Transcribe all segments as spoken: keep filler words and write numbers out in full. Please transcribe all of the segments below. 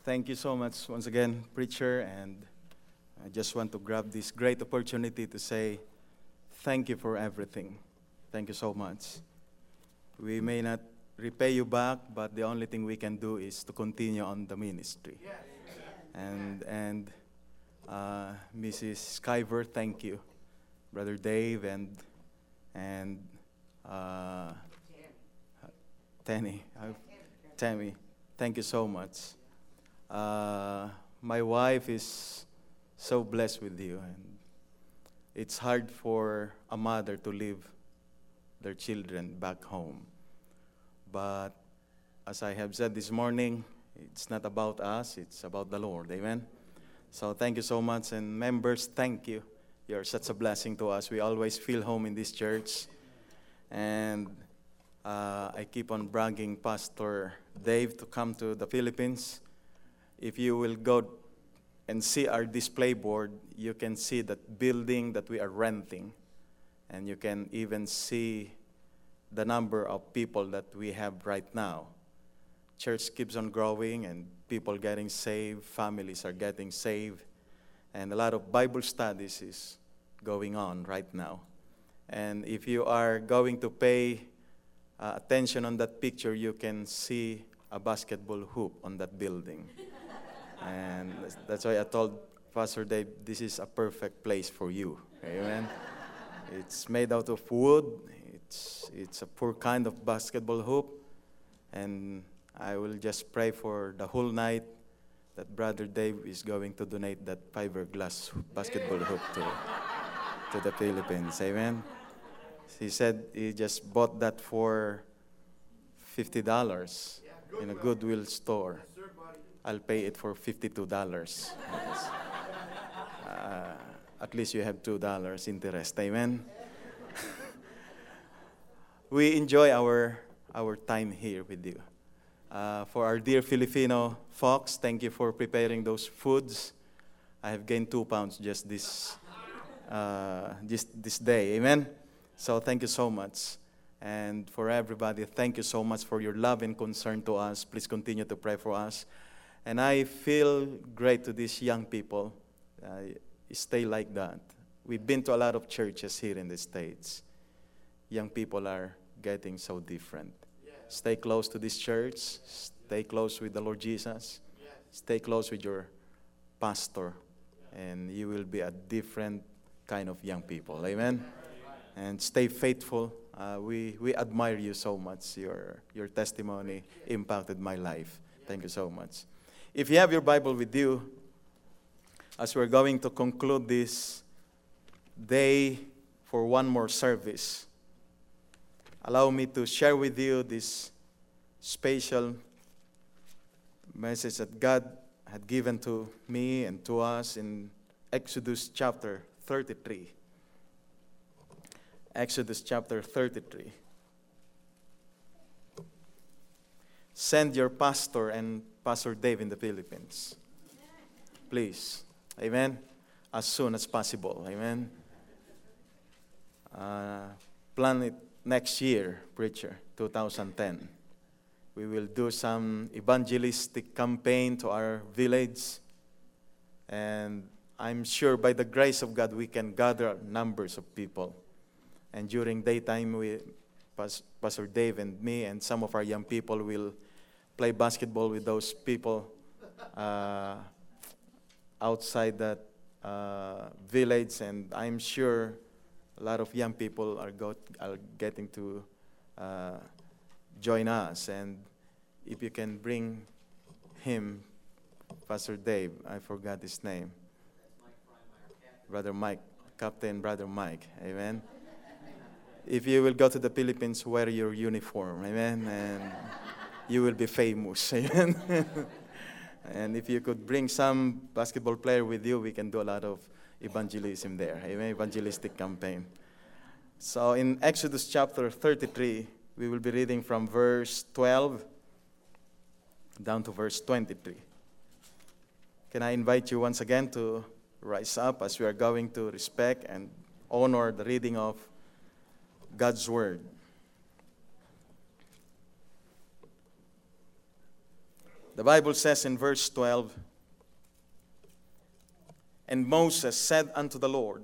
Thank you so much once again, preacher, and I just want to grab this great opportunity to say thank you for everything. Thank you so much. We may not repay you back, but the only thing we can do is to continue on the ministry. Yes. And and uh, Missus Skyver, thank you, Brother Dave, and and uh, Tenny, uh, Tammy, thank you so much. Uh, my wife is so blessed with you, and it's hard for a mother to leave their children back home. But as I have said this morning, it's not about us, it's about the Lord. Amen? So thank you so much. And members, thank you. You're such a blessing to us. We always feel home in this church. And uh, I keep on bragging Pastor Dave to come to the Philippines. If you will go and see our display board, you can see that building that we are renting. And you can even see the number of people that we have right now. Church keeps on growing and people getting saved, families are getting saved, and a lot of Bible studies is going on right now. And if you are going to pay uh, attention on that picture, you can see a basketball hoop on that building. And that's why I told Pastor Dave, this is a perfect place for you. Amen. It's made out of wood. It's, it's a poor kind of basketball hoop. And I will just pray for the whole night that Brother Dave is going to donate that fiberglass basketball hoop to, to the Philippines. Amen. He said he just bought that for fifty dollars in a Goodwill store. I'll pay it for fifty-two dollars. uh, at least you have two dollars interest. Amen. We enjoy our our time here with you. Uh, for our dear Filipino folks, thank you for preparing those foods. I have gained two pounds just this uh, just this day. Amen. So thank you so much. And for everybody, thank you so much for your love and concern to us. Please continue to pray for us. And I feel great to these young people. Uh, stay like that. We've been to a lot of churches here in the States. Young people are getting so different. Yes. Stay close to this church. Stay close with the Lord Jesus. Yes. Stay close with your pastor. And you will be a different kind of young people. Amen? And stay faithful. Uh, we, we admire you so much. Your, your testimony impacted my life. Thank you so much. If you have your Bible with you, as we're going to conclude this day for one more service, allow me to share with you this special message that God had given to me and to us in Exodus chapter thirty-three. Exodus chapter thirty-three. Send your pastor and Pastor Dave in the Philippines. Please. Amen. As soon as possible. Amen. Uh, plan it next year, preacher, two thousand ten. We will do some evangelistic campaign to our village. And I'm sure by the grace of God, we can gather numbers of people. And during daytime, we, Pastor Dave and me and some of our young people will play basketball with those people uh, outside that uh, village, and I'm sure a lot of young people are, go- are getting to uh, join us. And if you can bring him, Pastor Dave, I forgot his name. Brother Mike, Captain Brother Mike, amen. If you will go to the Philippines, wear your uniform, amen, and you will be famous, amen. And if you could bring some basketball player with you, we can do a lot of evangelism there, amen, evangelistic campaign. So in Exodus chapter thirty-three, we will be reading from verse twelve down to verse twenty-three. Can I invite you once again to rise up as we are going to respect and honor the reading of God's Word. The Bible says in verse twelve, "And Moses said unto the Lord,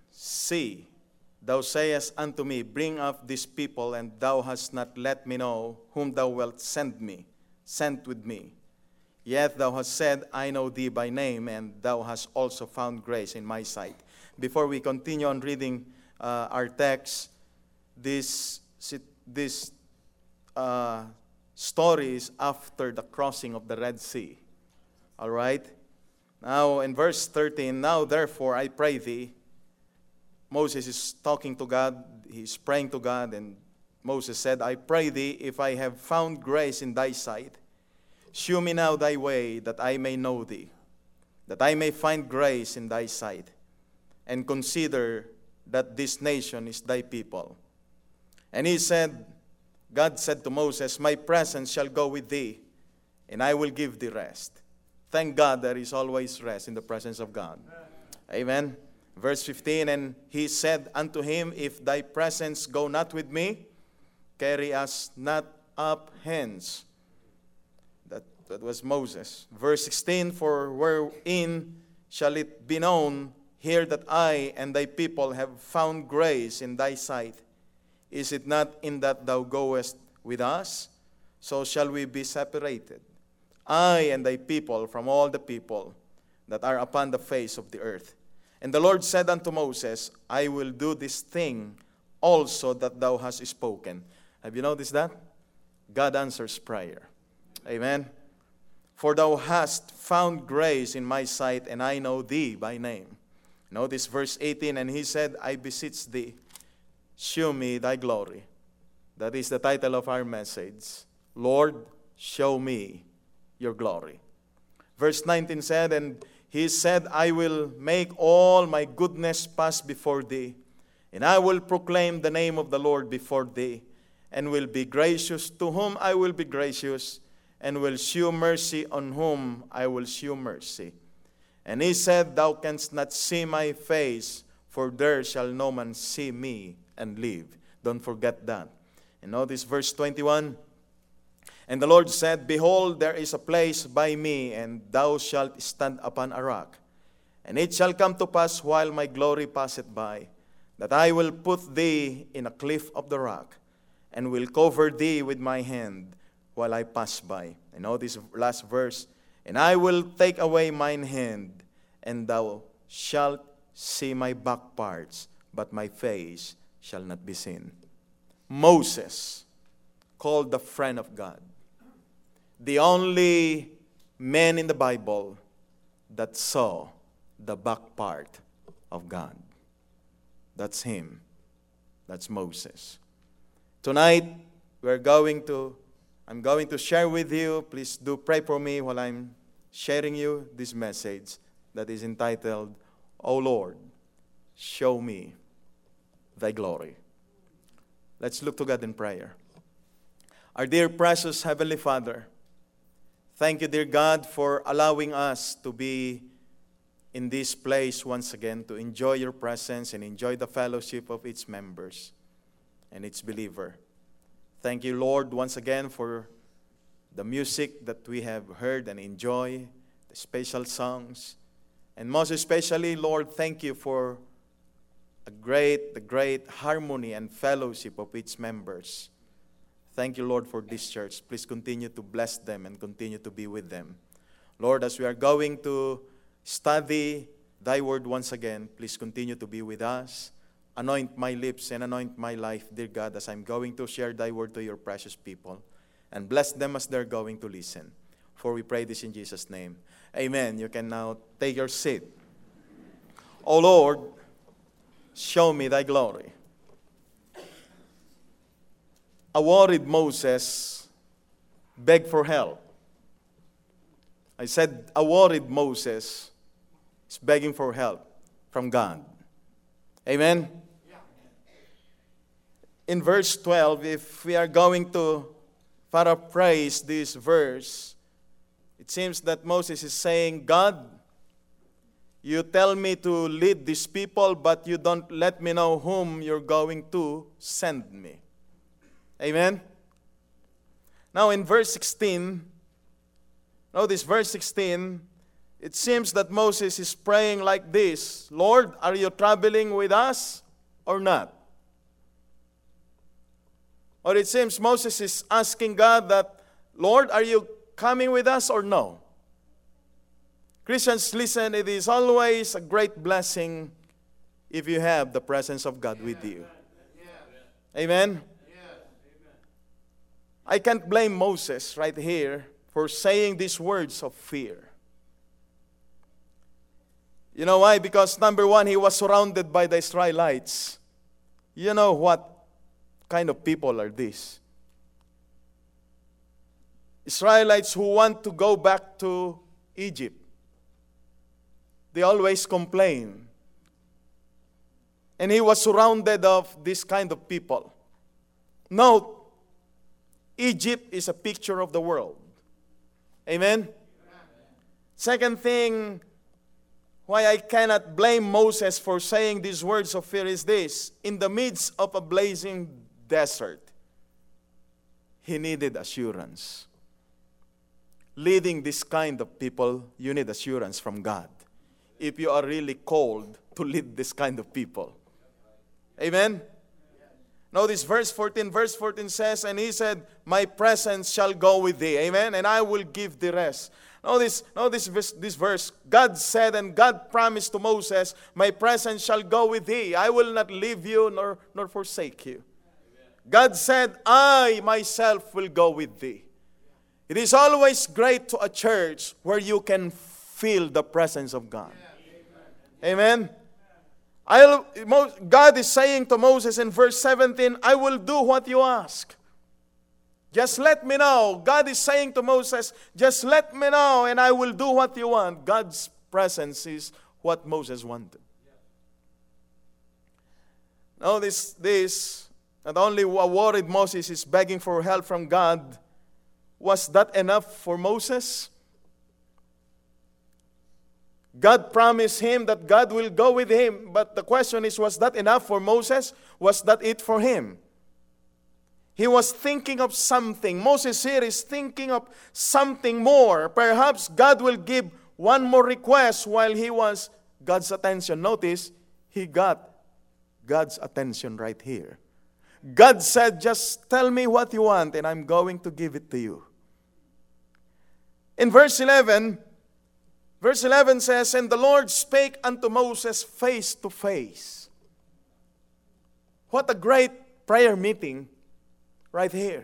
See, thou sayest unto me, Bring up this people, and thou hast not let me know whom thou wilt send me, send with me. Yet thou hast said, I know thee by name, and thou hast also found grace in my sight." Before we continue on reading uh, our text, this, this uh, story is after the crossing of the Red Sea. All right? Now, in verse thirteen, "Now therefore I pray thee," Moses is talking to God, he's praying to God, and Moses said, "I pray thee, if I have found grace in thy sight, shew me now thy way, that I may know thee, that I may find grace in thy sight, and consider that this nation is thy people." And he said, God said to Moses, "My presence shall go with thee, and I will give thee rest." Thank God there is always rest in the presence of God. Amen. Verse fifteen, "And he said unto him, If thy presence go not with me, carry us not up hence." That, that was Moses. Verse sixteen, "For wherein shall it be known here that I and thy people have found grace in thy sight? Is it not in that thou goest with us? So shall we be separated, I and thy people, from all the people that are upon the face of the earth. And the Lord said unto Moses, I will do this thing also that thou hast spoken." Have you noticed that? God answers prayer. Amen. "For thou hast found grace in my sight, and I know thee by name." Notice verse eighteen, "And he said, I beseech thee, shew me thy glory." That is the title of our message. Lord, show me your glory. Verse nineteen said, "And he said, I will make all my goodness pass before thee, and I will proclaim the name of the Lord before thee, and will be gracious to whom I will be gracious, and will shew mercy on whom I will shew mercy. And he said, Thou canst not see my face, for there shall no man see me and live." Don't forget that. And notice verse twenty-one. "And the Lord said, Behold, there is a place by me, and thou shalt stand upon a rock. And it shall come to pass, while my glory passeth by, that I will put thee in a cliff of the rock, and will cover thee with my hand while I pass by." And notice last verse. "And I will take away mine hand, and thou shalt see my back parts, but my face shall not be seen." Moses, called the friend of God, the only man in the Bible that saw the back part of God. That's him. That's Moses. Tonight, we're going to, I'm going to share with you, please do pray for me while I'm sharing you this message that is entitled, O Lord, show me thy glory. Let's look to God in prayer. Our dear precious Heavenly Father, thank you, dear God, for allowing us to be in this place once again, to enjoy your presence and enjoy the fellowship of its members and its believer. Thank you, Lord, once again for the music that we have heard and enjoy, the special songs. And most especially, Lord, thank you for a great, the great harmony and fellowship of its members. Thank you, Lord, for this church. Please continue to bless them and continue to be with them. Lord, as we are going to study thy word once again, please continue to be with us. Anoint my lips and anoint my life, dear God, as I'm going to share thy word to your precious people. And bless them as they're going to listen. For we pray this in Jesus' name. Amen. You can now take your seat. O Lord, show me thy glory. A worried Moses begged for help. I said, a worried Moses is begging for help from God. Amen? In verse twelve, if we are going to paraphrase this verse, it seems that Moses is saying, God, you tell me to lead these people, but you don't let me know whom you're going to send me. Amen? Now in verse sixteen, Notice verse sixteen. It seems that Moses is praying like this: Lord, are you traveling with us or not? Or it seems Moses is asking God that, Lord, are you coming with us or no? Christians, listen, it is always a great blessing if you have the presence of God with you. Amen? I can't blame Moses right here for saying these words of fear. You know why? Because number one, he was surrounded by the Israelites. You know what kind of people are these? Israelites who want to go back to Egypt. They always complain. And he was surrounded of this kind of people. Note, Egypt is a picture of the world. Amen? Amen. Second thing, why I cannot blame Moses for saying these words of fear is this: in the midst of a blazing desert, he needed assurance. Leading this kind of people, you need assurance from God. If you are really called to lead this kind of people. Amen? Notice verse fourteen. Verse fourteen says, and he said, my presence shall go with thee. Amen? And I will give the rest. Notice, notice this, this verse. God said and God promised to Moses, my presence shall go with thee. I will not leave you nor, nor forsake you. Amen. God said, I myself will go with thee. It is always great to a church where you can feel the presence of God. Amen? I'll, God is saying to Moses in verse seventeen, I will do what you ask. Just let me know. God is saying to Moses, just let me know and I will do what you want. God's presence is what Moses wanted. Now this, this, not only worried Moses is begging for help from God, was that enough for Moses? God promised him that God will go with him. But the question is, was that enough for Moses? Was that it for him? He was thinking of something. Moses here is thinking of something more. Perhaps God will give one more request while he was God's attention. Notice, he got God's attention right here. God said, just tell me what you want and I'm going to give it to you. In verse eleven, verse eleven says, and the Lord spake unto Moses face to face. What a great prayer meeting right here.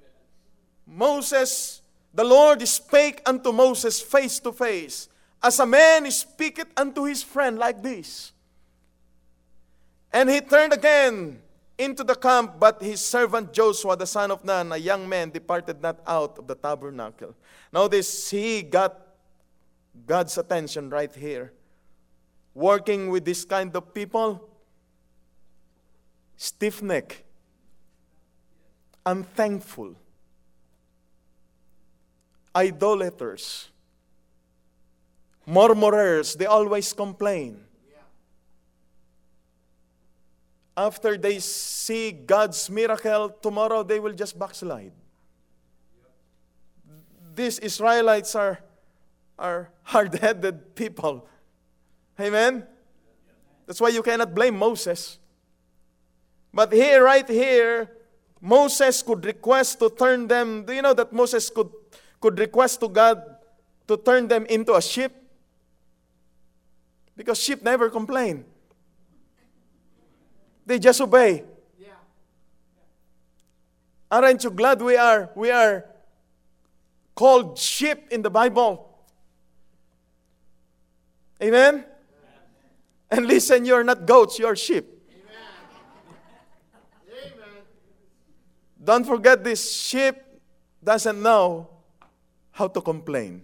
Moses, the Lord spake unto Moses face to face, as a man speaketh unto his friend like this. And he turned again into the camp, but his servant Joshua, the son of Nun, a young man, departed not out of the tabernacle. Notice, he got God's attention right here. Working with this kind of people, stiff-necked, unthankful, idolaters, murmurers, they always complain. After they see God's miracle, tomorrow they will just backslide. These Israelites are, are hard-headed people. Amen? That's why you cannot blame Moses. But here, right here, Moses could request to turn them, do you know that Moses could, could request to God to turn them into a sheep? Because sheep never complain. They just obey. Yeah. Aren't you glad we are, we are called sheep in the Bible? Amen? Amen. And listen, you're not goats, you're sheep. Amen. Don't forget, this sheep doesn't know how to complain.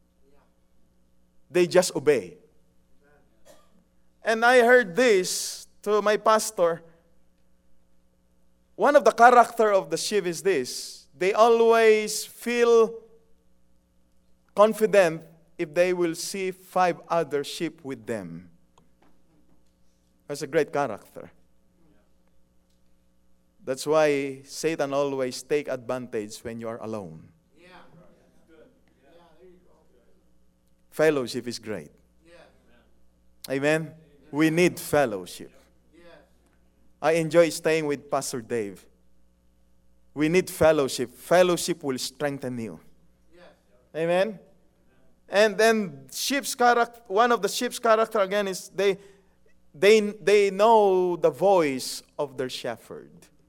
They just obey. And I heard this to my pastor. One of the character of the sheep is this: they always feel confident if they will see five other sheep with them. That's a great character. That's why Satan always take advantage when you are alone. Yeah. Yeah, there you go. Fellowship is great. Amen? We need fellowship. I enjoy staying with Pastor Dave. We need fellowship. Fellowship will strengthen you. Amen? And then sheep's character, one of the sheep's character again is they, they, they know the voice of their shepherd.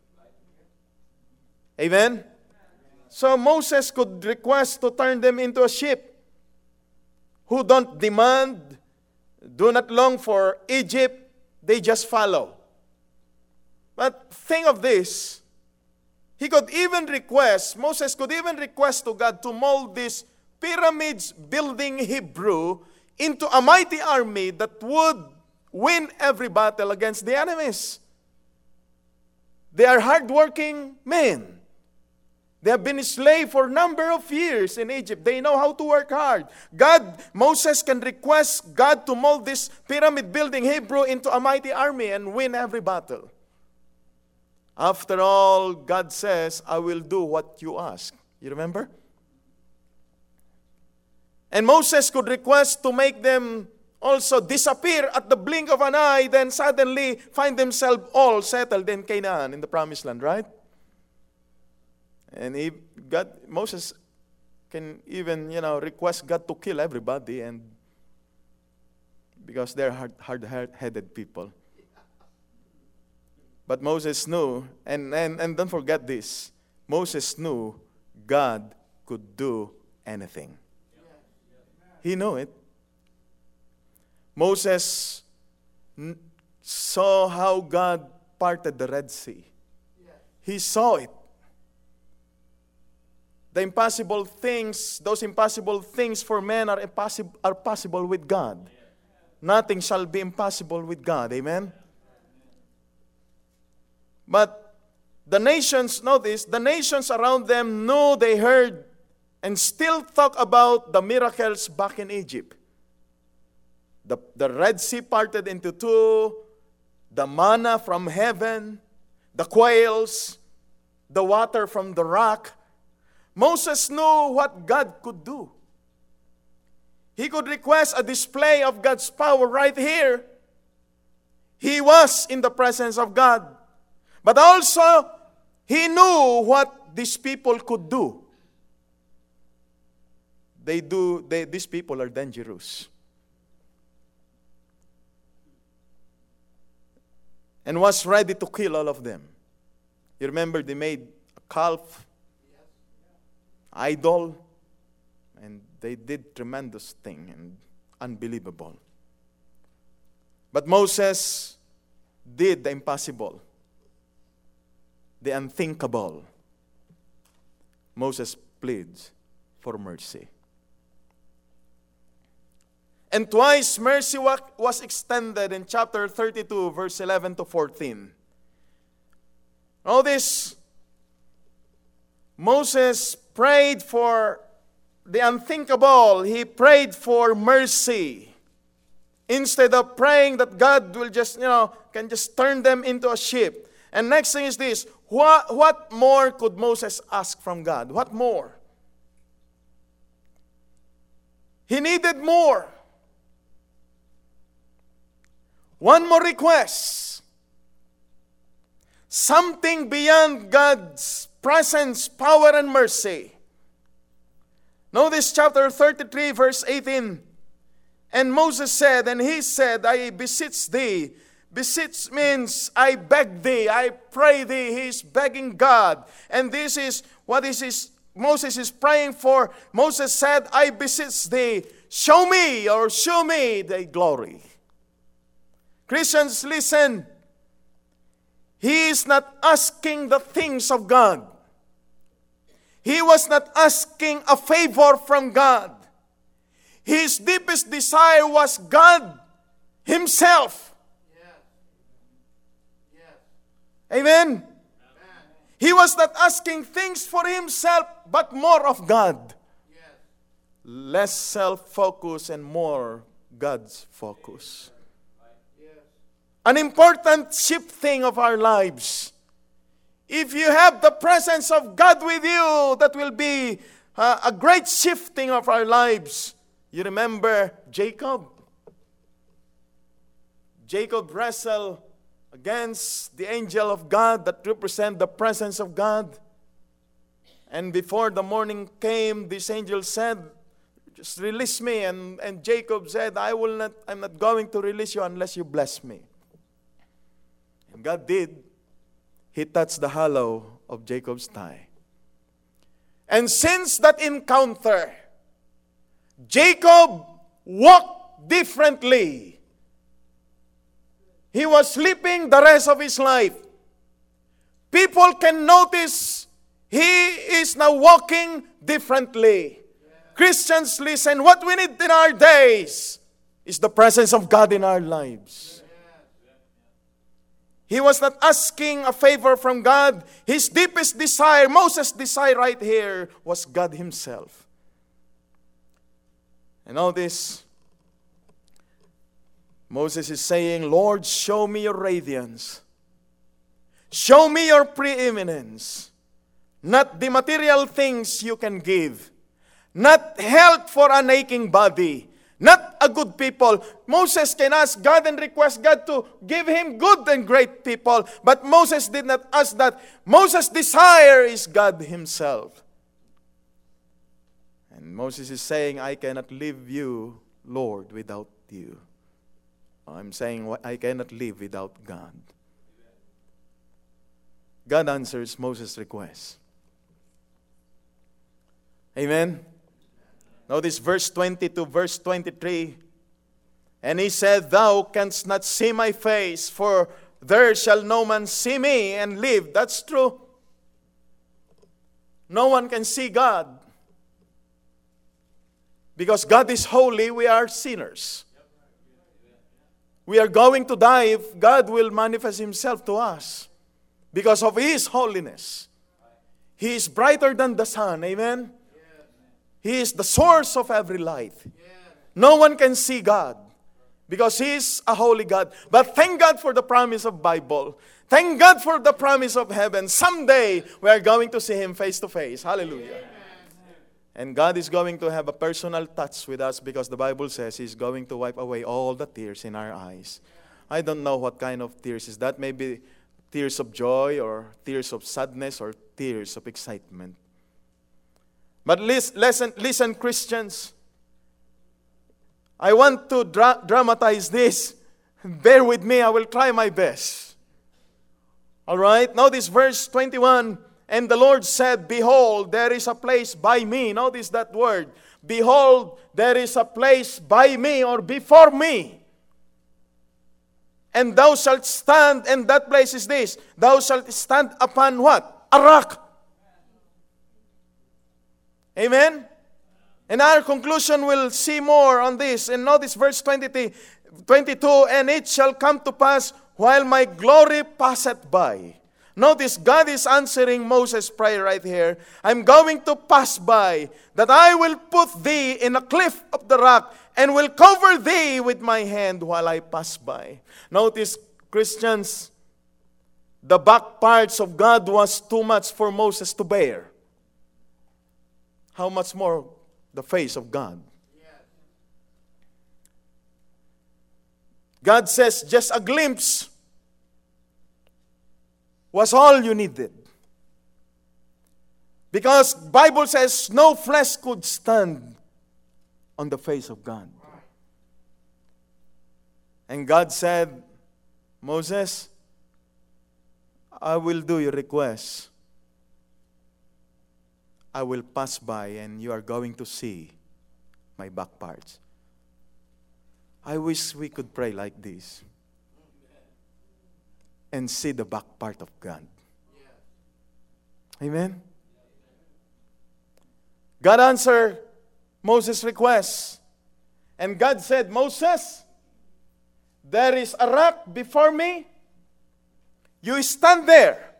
Amen? So Moses could request to turn them into a sheep who don't demand, do not long for Egypt, they just follow. But think of this. He could even request, Moses could even request to God to mold this pyramids building Hebrew into a mighty army that would win every battle against the enemies. They are hardworking men. They have been slaves for a number of years in Egypt. They know how to work hard. God, Moses can request God to mold this pyramid building Hebrew into a mighty army and win every battle. After all, God says, I will do what you ask. You remember? And Moses could request to make them also disappear at the blink of an eye, then suddenly find themselves all settled in Canaan, in the promised land, right? And he, God, Moses can even, you know, request God to kill everybody, and because they're hard, hard-headed people. But Moses knew, and, and, and don't forget this, Moses knew God could do anything. He knew it. Moses n- saw how God parted the Red Sea. He saw it. The impossible things, those impossible things for men are, impossible, are possible with God. Nothing shall be impossible with God. Amen? But the nations, notice, the nations around them knew, they heard, and still talk about the miracles back in Egypt. The, the Red Sea parted into two, the manna from heaven, the quails, the water from the rock. Moses knew what God could do. He could request a display of God's power right here. He was in the presence of God. But also, he knew what these people could do. They do, they, these people are dangerous. And was ready to kill all of them. You remember they made a calf, idol, and they did tremendous thing and unbelievable. But Moses did the impossible, the unthinkable. Moses pleads for mercy. And twice mercy was extended in chapter thirty-two, verse eleven to fourteen. Notice, Moses prayed for the unthinkable. He prayed for mercy. Instead of praying that God will just, you know, can just turn them into a sheep. And next thing is this. What, what more could Moses ask from God? What more? He needed more. One more request. Something beyond God's presence, power, and mercy. Notice chapter thirty-three, verse eighteen. And Moses said, and he said, I beseech thee. Beseech means I beg thee, I pray thee. He is begging God. And this is what is his, Moses is praying for. Moses said, I beseech thee, show me or show me thy glory. Christians, listen. He is not asking the things of God. He was not asking a favor from God. His deepest desire was God Himself. Yes. Yes. Amen? Amen. He was not asking things for himself, but more of God. Yes. Less self-focus and more God's focus. Yes. An important shifting of our lives. If you have the presence of God with you, that will be uh, a great shifting of our lives. You remember Jacob? Jacob wrestled against the angel of God that represent the presence of God. And before the morning came, this angel said, just release me. And, and Jacob said, I will not, I'm not going to release you unless you bless me. And God did. He touched the hollow of Jacob's thigh. And since that encounter, Jacob walked differently. He was sleeping the rest of his life. People can notice he is now walking differently. Yeah. Christians, listen, what we need in our days is the presence of God in our lives. Yeah. He was not asking a favor from God. His deepest desire, Moses' desire right here, was God Himself. And all this, Moses is saying, Lord, show me your radiance. Show me your preeminence. Not the material things you can give. Not health for an aching body. Not a good people. Moses can ask God and request God to give him good and great people. But Moses did not ask that. Moses' desire is God Himself. And Moses is saying, I cannot leave you, Lord, without you. I'm saying I cannot live without God. God answers Moses' request. Amen. Notice verse twenty-two, verse twenty-three. And he said, Thou canst not see my face, for there shall no man see me and live. That's true. No one can see God. Because God is holy, we are sinners. We are going to die if God will manifest Himself to us. Because of His holiness. He is brighter than the sun. Amen? He is the source of every light. No one can see God. Because He is a holy God. But thank God for the promise of Bible. Thank God for the promise of heaven. Someday, we are going to see Him face to face. Hallelujah. And God is going to have a personal touch with us because the Bible says He's going to wipe away all the tears in our eyes. I don't know what kind of tears is that. Maybe tears of joy or tears of sadness or tears of excitement. But listen, listen, Christians. I want to dra- dramatize this. Bear with me. I will try my best. All right. Notice verse twenty-one. And the Lord said, Behold, there is a place by me. Notice that word. Behold, there is a place by me or before me. And thou shalt stand, and that place is this. Thou shalt stand upon what? A rock. Amen? And our conclusion will see more on this. And notice verse twenty-two. And it shall come to pass while my glory passeth by. Notice, God is answering Moses' prayer right here. I'm going to pass by, that I will put thee in a cliff of the rock, and will cover thee with my hand while I pass by. Notice, Christians, the back parts of God was too much for Moses to bear. How much more the face of God? God says, just a glimpse was all you needed. Because Bible says no flesh could stand on the face of God. And God said, Moses, I will do your request. I will pass by and you are going to see my back parts. I wish we could pray like this. And see the back part of God. Amen? God answered Moses' request. And God said, Moses, there is a rock before me. You stand there.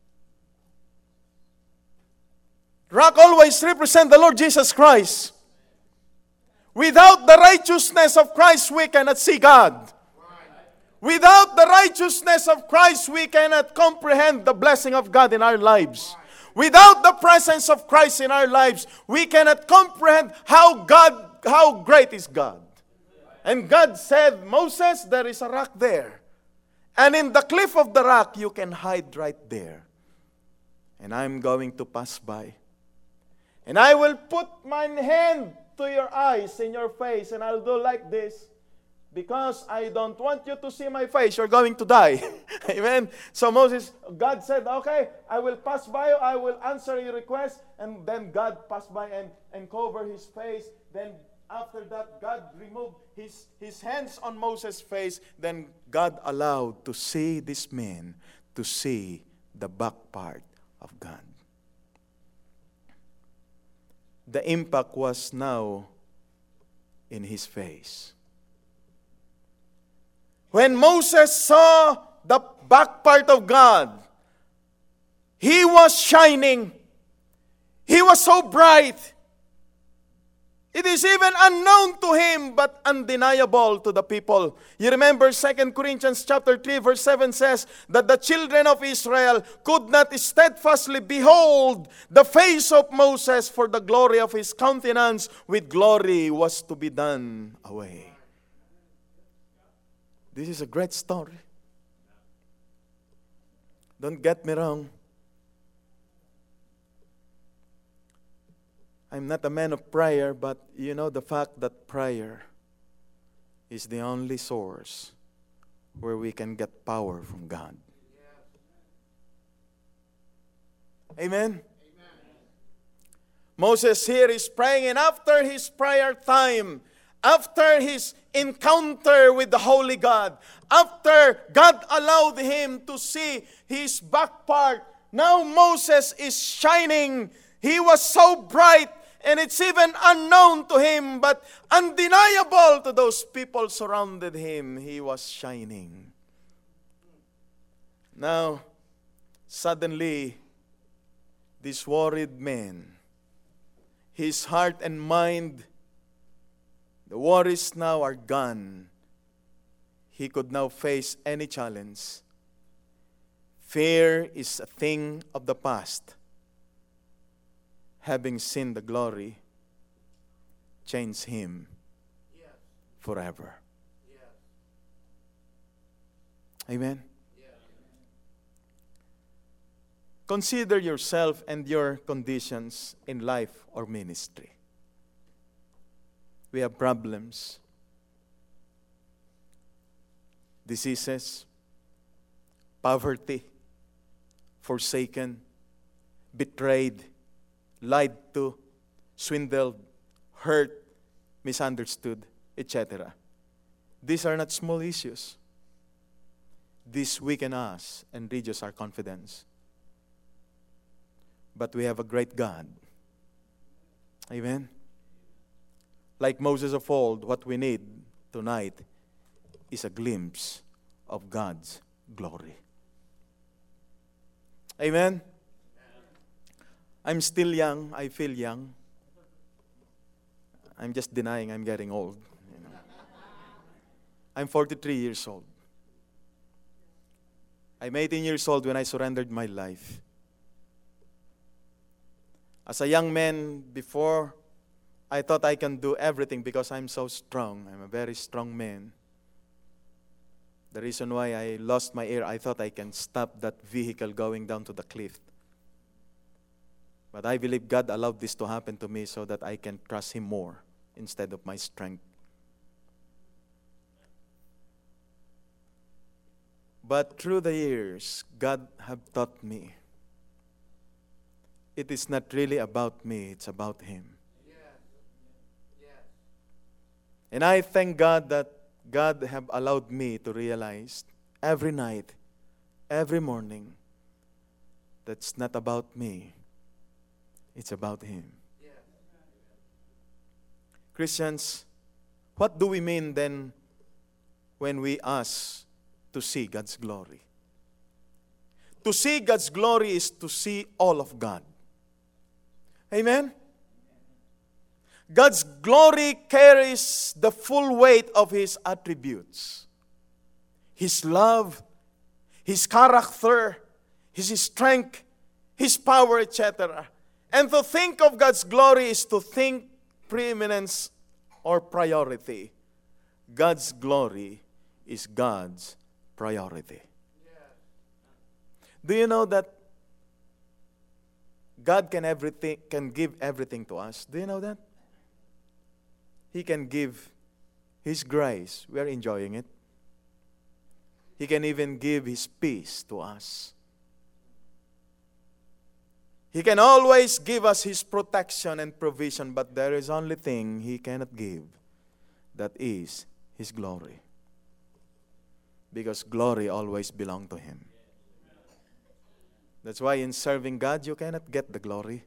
Rock always represents the Lord Jesus Christ. Without the righteousness of Christ, we cannot see God. Without the righteousness of Christ, we cannot comprehend the blessing of God in our lives. Without the presence of Christ in our lives, we cannot comprehend how God how great is God. And God said, Moses, there is a rock there. And in the cliff of the rock, you can hide right there. And I'm going to pass by. And I will put my hand to your eyes, in your face, and I'll do like this. Because I don't want you to see my face, you're going to die. Amen. So Moses, God said, okay, I will pass by you, I will answer your request. And then God passed by and, and covered his face. Then after that, God removed his, his hands on Moses' face. Then God allowed to see this man, to see the back part of God. The impact was now in his face. When Moses saw the back part of God, he was shining. He was so bright. It is even unknown to him, but undeniable to the people. You remember Second Corinthians chapter three, verse seven says that the children of Israel could not steadfastly behold the face of Moses, for the glory of his countenance with glory was to be done away. This is a great story. Don't get me wrong. I'm not a man of prayer, but you know the fact that prayer is the only source where we can get power from God. Amen? Amen. Moses here is praying, and after his prayer time, after his encounter with the Holy God, after God allowed him to see his back part, now Moses is shining. He was so bright, and it's even unknown to him, but undeniable to those people surrounded him. He was shining. Now, suddenly, this worried man, his heart and mind, the worries now are gone. He could now face any challenge. Fear is a thing of the past. Having seen the glory, changed him Yes. forever. Yes. Amen? Yes. Consider yourself and your conditions in life or ministry. We have problems, diseases, poverty, forsaken, betrayed, lied to, swindled, hurt, misunderstood, et cetera. These are not small issues. These weaken us and reduce our confidence. But we have a great God. Amen? Like Moses of old, what we need tonight is a glimpse of God's glory. Amen? I'm still young. I feel young. I'm just denying I'm getting old. You know. I'm forty-three years old. I'm eighteen years old when I surrendered my life. As a young man before, I thought I can do everything because I'm so strong. I'm a very strong man. The reason why I lost my ear, I thought I can stop that vehicle going down to the cliff. But I believe God allowed this to happen to me so that I can trust Him more instead of my strength. But through the years, God have taught me, it is not really about me, it's about Him. Yes. Yes. And I thank God that God have allowed me to realize every night, every morning, that's not about me, it's about Him. Yes. Christians, what do we mean then when we ask to see God's glory? To see God's glory is to see all of God. Amen? God's glory carries the full weight of His attributes. His love, His character, His strength, His power, et cetera. And to think of God's glory is to think preeminence or priority. God's glory is God's priority. Do you know that God can everything can give everything to us? Do you know that? He can give His grace. We are enjoying it. He can even give His peace to us. He can always give us His protection and provision, but there is only thing He cannot give. That is His glory. Because glory always belongs to Him. That's why in serving God, you cannot get the glory.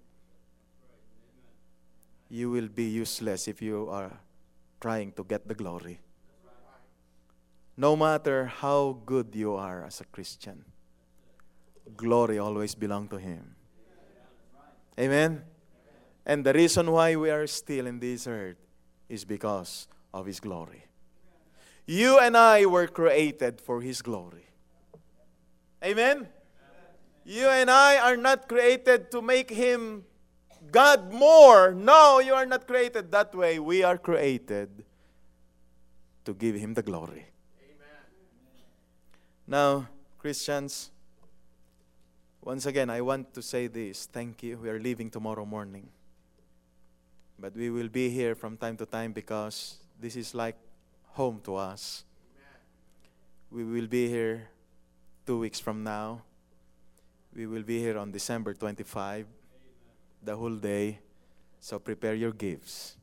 You will be useless if you are trying to get the glory. No matter how good you are as a Christian, glory always belongs to Him. Amen? And the reason why we are still in this earth is because of His glory. You and I were created for His glory. Amen? You and I are not created to make Him God more. No, you are not created that way. We are created to give Him the glory. Amen. Now, Christians, once again, I want to say this. Thank you. We are leaving tomorrow morning. But we will be here from time to time because this is like home to us. Amen. We will be here two weeks from now. We will be here on December twenty-fifth, the whole day. So prepare your gifts.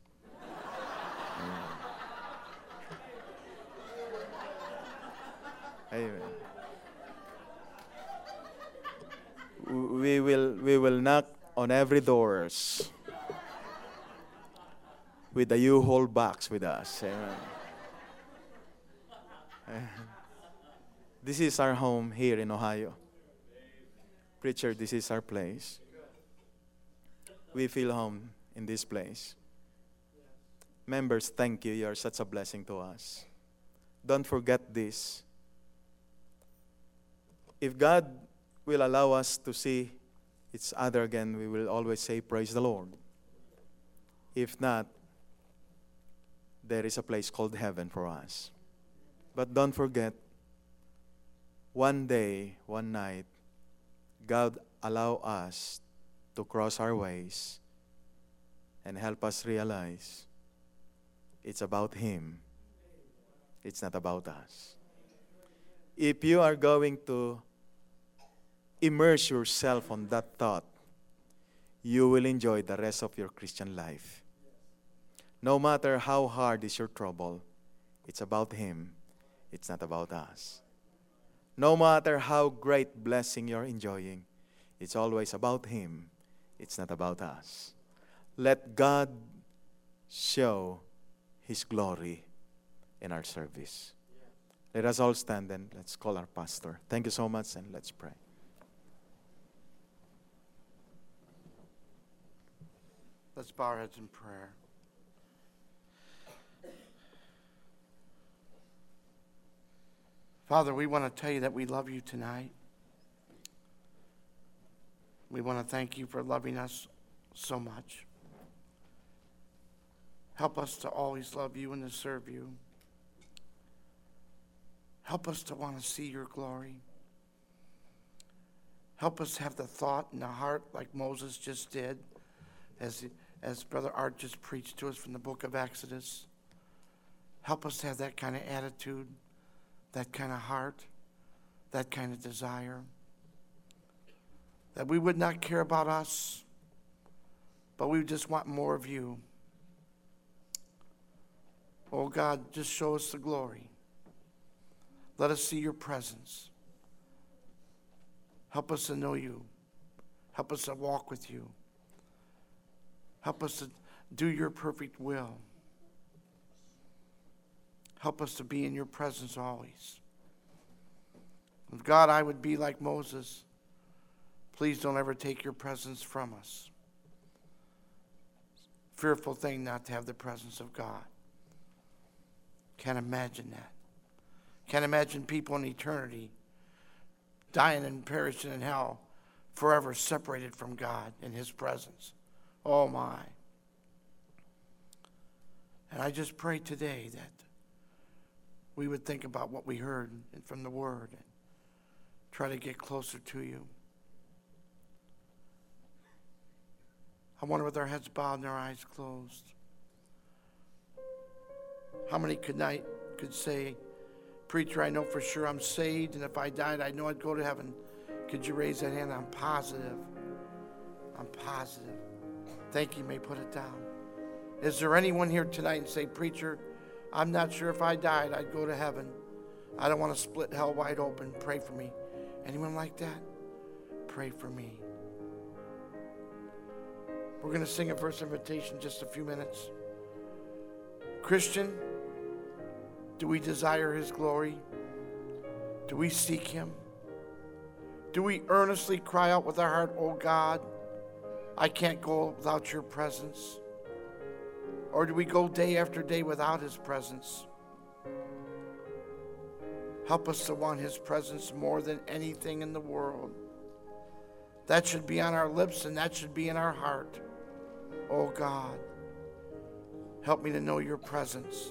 Amen. We will we will knock on every doors with the U-Haul box with us. Amen. This is our home here in Ohio. Preacher, this is our place. We feel home in this place. Members, thank you. You are such a blessing to us. Don't forget this. If God will allow us to see each other again, we will always say, praise the Lord. If not, there is a place called heaven for us. But don't forget, one day, one night, God allow us to cross our ways and help us realize it's about Him. It's not about us. If you are going to immerse yourself on that thought, you will enjoy the rest of your Christian life. No matter how hard is your trouble, it's about Him. It's not about us. No matter how great blessing you're enjoying, it's always about Him. It's not about us. Let God show His glory in our service. Let us all stand and let's call our pastor. Thank you so much and let's pray. Let's bow our heads in prayer. Father, we want to tell you that we love you tonight. We want to thank you for loving us so much. Help us to always love you and to serve you. Help us to want to see your glory. Help us have the thought and the heart like Moses just did, as, as Brother Art just preached to us from the book of Exodus. Help us to have that kind of attitude, that kind of heart, that kind of desire. That we would not care about us, but we just want more of you. Oh God, just show us the glory. Let us see your presence. Help us to know you. Help us to walk with you. Help us to do your perfect will. Help us to be in your presence always. If God, I would be like Moses. Please don't ever take your presence from us. Fearful thing not to have the presence of God. Can't imagine that. Can't imagine people in eternity dying and perishing in hell, forever separated from God in His presence. Oh my. And I just pray today that we would think about what we heard from the Word and try to get closer to you. I wonder, with our heads bowed and our eyes closed, how many could, night, could say, preacher, I know for sure I'm saved, and if I died, I know I'd go to heaven. Could you raise that hand? I'm positive. I'm positive. Thank you. You may put it down. Is there anyone here tonight and say, preacher, I'm not sure if I died, I'd go to heaven. I don't want to split hell wide open. Pray for me. Anyone like that? Pray for me. We're going to sing a verse of invitation in just a few minutes. Christian, do we desire His glory? Do we seek Him? Do we earnestly cry out with our heart, oh God, I can't go without your presence? Or do we go day after day without His presence? Help us to want His presence more than anything in the world. That should be on our lips and that should be in our heart. Oh God, help me to know your presence.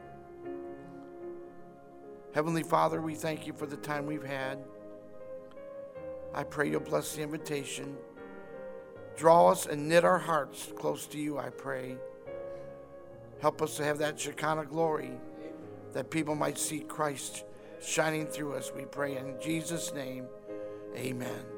Heavenly Father, we thank you for the time we've had. I pray you'll bless the invitation. Draw us and knit our hearts close to you, I pray. Help us to have that Shekinah glory, that people might see Christ shining through us, we pray in Jesus' name. Amen.